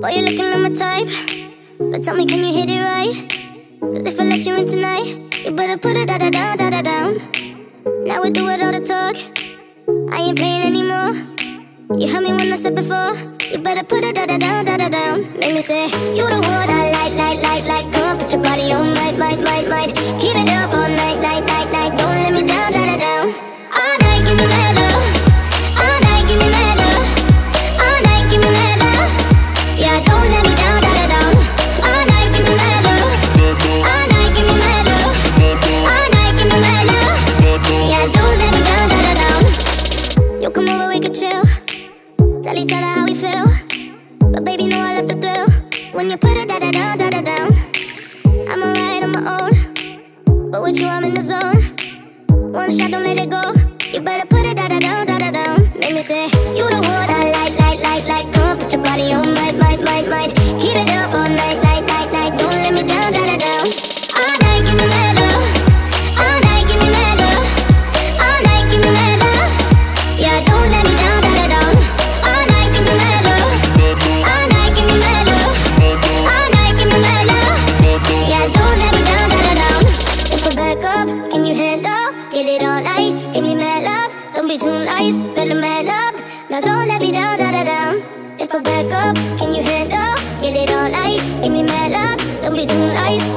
Boy, you're looking like my type, but tell me, can you hit it right? Cause if I let you in tonight, you better put it down. Now we do it all the talk, I ain't playing anymore. You heard me when I said before, you better put it down. Make me say, you the one I like. Come on, put your body on might. Keep it up all night. Don't let me down. All night, give me that love. All night, give me that love. All night, give me that love. Yeah, don't let me down. All night, give me that love. All night, give me that love. All night, give me that love. Yeah, don't let me down. You come over, we could chill. Tell each other how we feel. But baby, know I love the thrill. When you put it down. I'm alright on my own, but with you I'm in the zone. One shot, don't let it go. You better put it down. Make me say, you the one I like. Come on, put your body on might. Keep it up all night. Don't let me down. All night, give me that love. All night, give me that love. All night, give me that love. Yeah, don't let me down. All night, give me that love. All night, give me that love. All night, give me that love. Yeah, don't let me down. If I back up, can you handle? Get it all night, give me mad love. Don't be too nice, better man up. Now don't let me down. If I back up, can you handle? Get it all night, give me mad love. Don't be too nice.